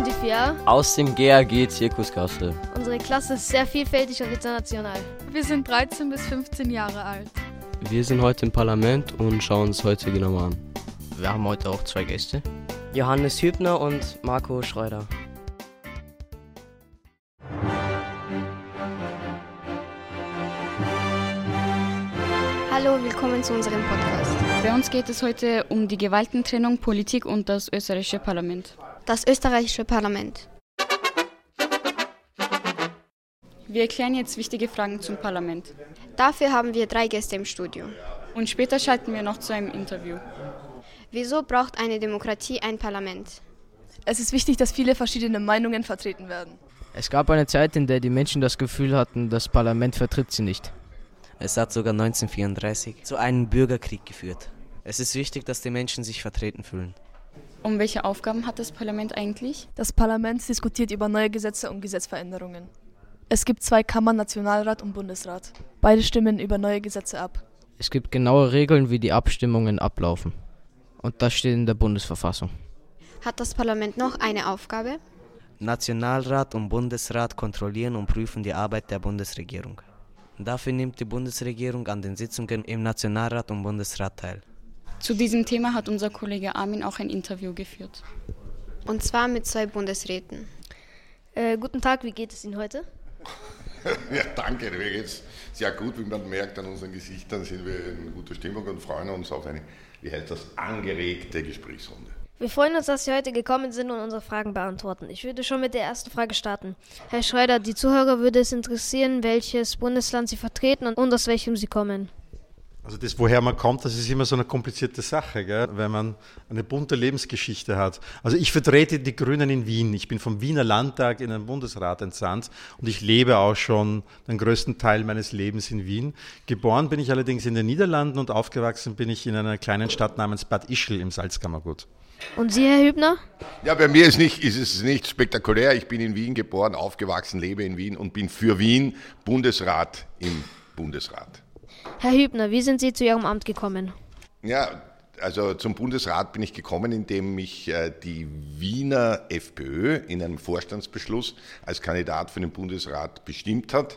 sind die vier aus dem GAG Zirkus Kassel. Unsere Klasse ist sehr vielfältig und international. Wir sind 13 bis 15 Jahre alt. Wir sind heute im Parlament und schauen uns heute genauer an. Wir haben heute auch 2 Gäste. Johannes Hübner und Marco Schreuder. Hallo, willkommen zu unserem Podcast. Bei uns geht es heute um die Gewaltentrennung, Politik und das österreichische Parlament. Das österreichische Parlament. Wir erklären jetzt wichtige Fragen zum Parlament. Dafür haben wir 3 Gäste im Studio. Und später schalten wir noch zu einem Interview. Wieso braucht eine Demokratie ein Parlament? Es ist wichtig, dass viele verschiedene Meinungen vertreten werden. Es gab eine Zeit, in der die Menschen das Gefühl hatten, das Parlament vertritt sie nicht. Es hat sogar 1934 zu einem Bürgerkrieg geführt. Es ist wichtig, dass die Menschen sich vertreten fühlen. Um welche Aufgaben hat das Parlament eigentlich? Das Parlament diskutiert über neue Gesetze und Gesetzveränderungen. Es gibt 2 Kammern, Nationalrat und Bundesrat. Beide stimmen über neue Gesetze ab. Es gibt genaue Regeln, wie die Abstimmungen ablaufen. Und das steht in der Bundesverfassung. Hat das Parlament noch eine Aufgabe? Nationalrat und Bundesrat kontrollieren und prüfen die Arbeit der Bundesregierung. Dafür nimmt die Bundesregierung an den Sitzungen im Nationalrat und Bundesrat teil. Zu diesem Thema hat unser Kollege Armin auch ein Interview geführt. Und zwar mit 2 Bundesräten. Guten Tag, wie geht es Ihnen heute? Ja, danke, mir geht's sehr gut. Wie man merkt an unseren Gesichtern, sind wir in guter Stimmung und freuen uns auf eine, angeregte Gesprächsrunde. Wir freuen uns, dass Sie heute gekommen sind und unsere Fragen beantworten. Ich würde schon mit der ersten Frage starten. Herr Schreuder, die Zuhörer würde es interessieren, welches Bundesland Sie vertreten und aus welchem Sie kommen. Also das, woher man kommt, das ist immer so eine komplizierte Sache, gell? Wenn man eine bunte Lebensgeschichte hat. Also ich vertrete die Grünen in Wien. Ich bin vom Wiener Landtag in den Bundesrat entsandt und ich lebe auch schon den größten Teil meines Lebens in Wien. Geboren bin ich allerdings in den Niederlanden und aufgewachsen bin ich in einer kleinen Stadt namens Bad Ischl im Salzkammergut. Und Sie, Herr Hübner? Ja, bei mir ist es nicht spektakulär. Ich bin in Wien geboren, aufgewachsen, lebe in Wien und bin für Wien Bundesrat im Bundesrat. Herr Hübner, wie sind Sie zu Ihrem Amt gekommen? Ja, also zum Bundesrat bin ich gekommen, indem mich die Wiener FPÖ in einem Vorstandsbeschluss als Kandidat für den Bundesrat bestimmt hat.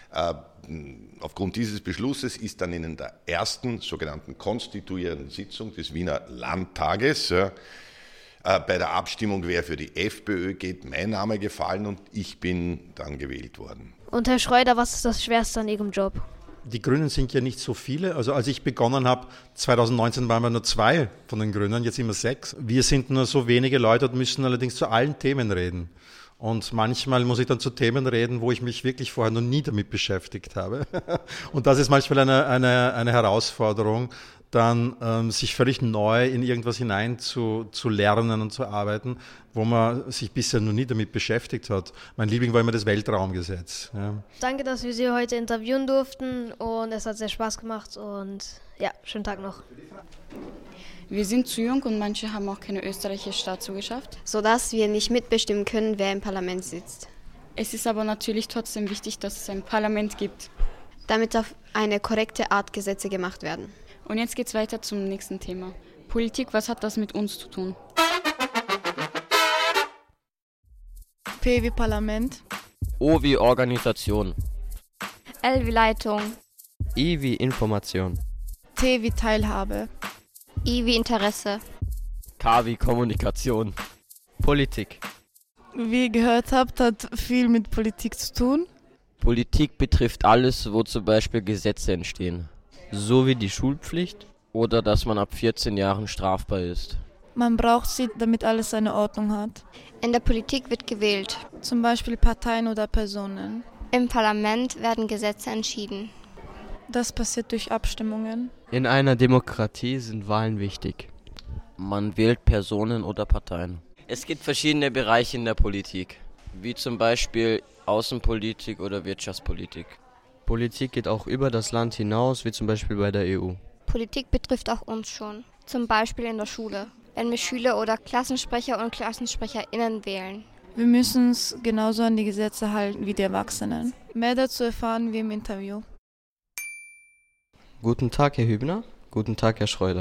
Aufgrund dieses Beschlusses ist dann in der ersten sogenannten konstituierenden Sitzung des Wiener Landtages bei der Abstimmung, wer für die FPÖ geht, mein Name gefallen und ich bin dann gewählt worden. Und Herr Schreuder, was ist das Schwerste an Ihrem Job? Die Grünen sind ja nicht so viele. Also als ich begonnen habe, 2019 waren wir nur 2 von den Grünen, jetzt immer 6. Wir sind nur so wenige Leute und müssen allerdings zu allen Themen reden. Und manchmal muss ich dann zu Themen reden, wo ich mich wirklich vorher noch nie damit beschäftigt habe. Und das ist manchmal eine Herausforderung, dann sich völlig neu in irgendwas hinein zu lernen und zu arbeiten, wo man sich bisher noch nie damit beschäftigt hat. Mein Liebling war immer das Weltraumgesetz. Ja. Danke, dass wir Sie heute interviewen durften und es hat sehr Spaß gemacht und ja, schönen Tag noch. Wir sind zu jung und manche haben auch keine österreichische Staatsbürgerschaft, sodass wir nicht mitbestimmen können, wer im Parlament sitzt. Es ist aber natürlich trotzdem wichtig, dass es ein Parlament gibt. Damit auf eine korrekte Art Gesetze gemacht werden. Und jetzt geht's weiter zum nächsten Thema. Politik, was hat das mit uns zu tun? P wie Parlament. O wie Organisation. L wie Leitung. I wie Information. T wie Teilhabe. I wie Interesse. K wie Kommunikation. Politik. Wie ihr gehört habt, hat viel mit Politik zu tun. Politik betrifft alles, wo zum Beispiel Gesetze entstehen. So wie die Schulpflicht oder dass man ab 14 Jahren strafbar ist. Man braucht sie, damit alles seine Ordnung hat. In der Politik wird gewählt. Zum Beispiel Parteien oder Personen. Im Parlament werden Gesetze entschieden. Das passiert durch Abstimmungen. In einer Demokratie sind Wahlen wichtig. Man wählt Personen oder Parteien. Es gibt verschiedene Bereiche in der Politik, wie zum Beispiel Außenpolitik oder Wirtschaftspolitik. Politik geht auch über das Land hinaus, wie zum Beispiel bei der EU. Politik betrifft auch uns schon, zum Beispiel in der Schule, wenn wir Schüler oder Klassensprecher und KlassensprecherInnen wählen. Wir müssen uns genauso an die Gesetze halten wie die Erwachsenen. Mehr dazu erfahren wir im Interview. Guten Tag, Herr Hübner. Guten Tag, Herr Schreuder.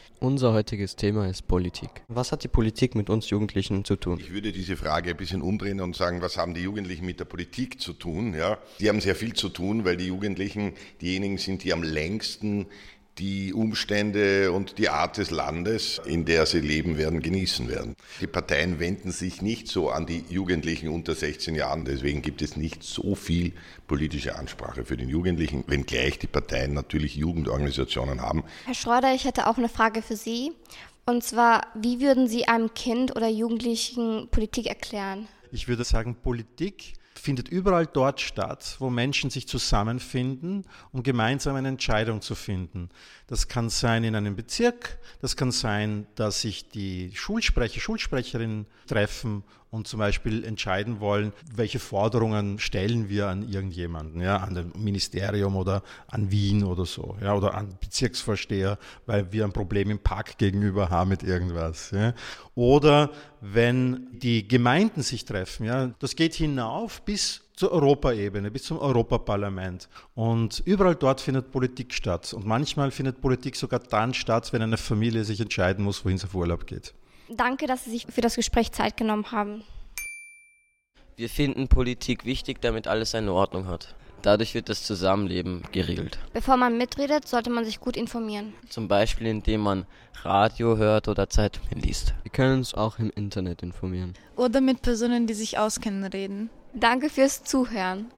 Unser heutiges Thema ist Politik. Was hat die Politik mit uns Jugendlichen zu tun? Ich würde diese Frage ein bisschen umdrehen und sagen, was haben die Jugendlichen mit der Politik zu tun? Ja, die haben sehr viel zu tun, weil die Jugendlichen diejenigen sind, die am längsten die Umstände und die Art des Landes, in der sie leben werden, genießen werden. Die Parteien wenden sich nicht so an die Jugendlichen unter 16 Jahren, deswegen gibt es nicht so viel politische Ansprache für den Jugendlichen, wenngleich die Parteien natürlich Jugendorganisationen haben. Herr Schröder, ich hätte auch eine Frage für Sie. Und zwar, wie würden Sie einem Kind oder Jugendlichen Politik erklären? Ich würde sagen, Politik findet überall dort statt, wo Menschen sich zusammenfinden, um gemeinsam eine Entscheidung zu finden. Das kann sein in einem Bezirk, das kann sein, dass sich die Schulsprecherinnen treffen und zum Beispiel entscheiden wollen, welche Forderungen stellen wir an irgendjemanden, ja, an das Ministerium oder an Wien oder so, ja, oder an Bezirksvorsteher, weil wir ein Problem im Park gegenüber haben mit irgendwas. Ja. Oder wenn die Gemeinden sich treffen, ja, das geht hinauf bis zur Europaebene, bis zum Europaparlament. Und überall dort findet Politik statt. Und manchmal findet Politik sogar dann statt, wenn eine Familie sich entscheiden muss, wohin sie auf Urlaub geht. Danke, dass Sie sich für das Gespräch Zeit genommen haben. Wir finden Politik wichtig, damit alles eine Ordnung hat. Dadurch wird das Zusammenleben geregelt. Bevor man mitredet, sollte man sich gut informieren. Zum Beispiel, indem man Radio hört oder Zeitungen liest. Wir können uns auch im Internet informieren. Oder mit Personen, die sich auskennen, reden. Danke fürs Zuhören.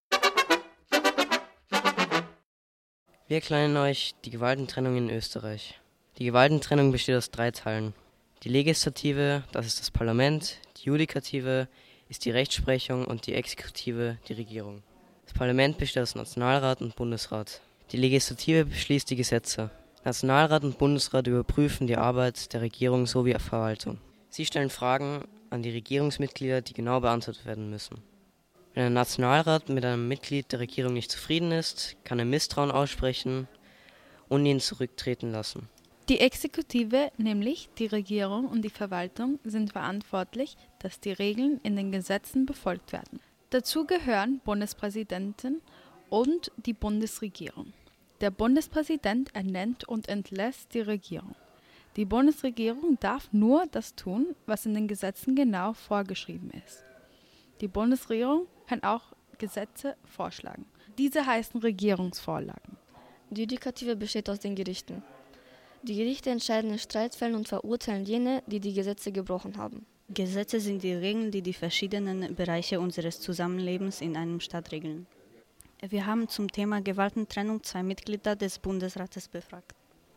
Wir erklären euch die Gewaltentrennung in Österreich. Die Gewaltentrennung besteht aus 3 Teilen. Die Legislative, das ist das Parlament, die Judikative ist die Rechtsprechung und die Exekutive, die Regierung. Das Parlament besteht aus Nationalrat und Bundesrat. Die Legislative beschließt die Gesetze. Nationalrat und Bundesrat überprüfen die Arbeit der Regierung sowie der Verwaltung. Sie stellen Fragen an die Regierungsmitglieder, die genau beantwortet werden müssen. Wenn ein Nationalrat mit einem Mitglied der Regierung nicht zufrieden ist, kann er Misstrauen aussprechen und ihn zurücktreten lassen. Die Exekutive, nämlich die Regierung und die Verwaltung, sind verantwortlich, dass die Regeln in den Gesetzen befolgt werden. Dazu gehören Bundespräsidenten und die Bundesregierung. Der Bundespräsident ernennt und entlässt die Regierung. Die Bundesregierung darf nur das tun, was in den Gesetzen genau vorgeschrieben ist. Die Bundesregierung kann auch Gesetze vorschlagen. Diese heißen Regierungsvorlagen. Die Judikative besteht aus den Gerichten. Die Gerichte entscheiden in Streitfällen und verurteilen jene, die die Gesetze gebrochen haben. Gesetze sind die Regeln, die die verschiedenen Bereiche unseres Zusammenlebens in einem Staat regeln. Wir haben zum Thema Gewaltentrennung 2 Mitglieder des Bundesrates befragt.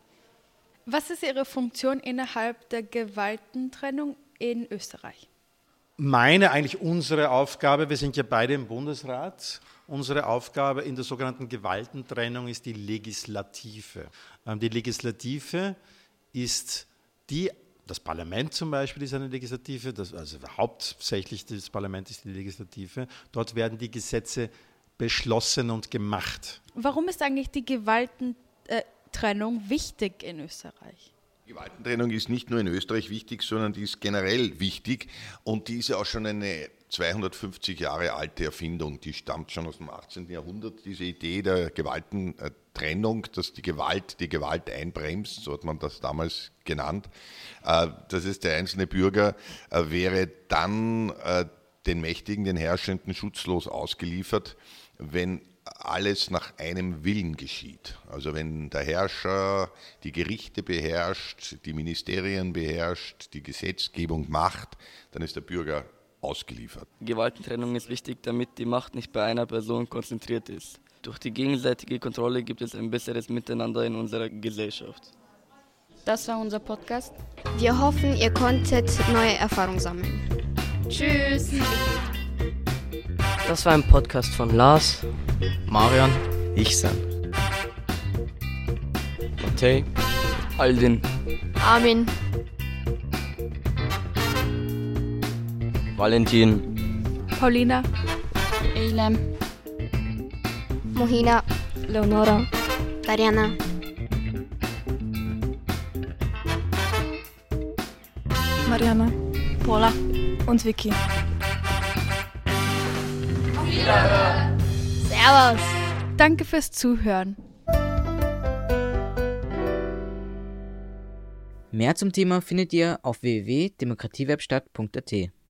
Was ist Ihre Funktion innerhalb der Gewaltentrennung in Österreich? Eigentlich unsere Aufgabe, wir sind ja beide im Bundesrat, unsere Aufgabe in der sogenannten Gewaltentrennung ist die Legislative. Die Legislative ist das Parlament zum Beispiel ist eine Legislative, also hauptsächlich das Parlament ist die Legislative. Dort werden die Gesetze beschlossen und gemacht. Warum ist eigentlich die Gewaltentrennung wichtig in Österreich? Die Gewaltentrennung ist nicht nur in Österreich wichtig, sondern die ist generell wichtig und die ist ja auch schon eine 250 Jahre alte Erfindung. Die stammt schon aus dem 18. Jahrhundert, diese Idee der Gewaltentrennung, dass die Gewalt einbremst, so hat man das damals genannt. Das heißt, der einzelne Bürger wäre dann den Mächtigen, den Herrschenden schutzlos ausgeliefert, wenn alles nach einem Willen geschieht. Also wenn der Herrscher die Gerichte beherrscht, die Ministerien beherrscht, die Gesetzgebung macht, dann ist der Bürger ausgeliefert. Gewaltentrennung ist wichtig, damit die Macht nicht bei einer Person konzentriert ist. Durch die gegenseitige Kontrolle gibt es ein besseres Miteinander in unserer Gesellschaft. Das war unser Podcast. Wir hoffen, ihr konntet neue Erfahrungen sammeln. Tschüss! Das war ein Podcast von Lars, Marian, Ichsan, Matej, Aldin, Armin, Valentin, Paulina, Eilem, Mohina, Leonora, Dariana, Mariana, Paula und Vicky. Servus. Danke fürs Zuhören. Mehr zum Thema findet ihr auf www.demokratiewebstadt.at.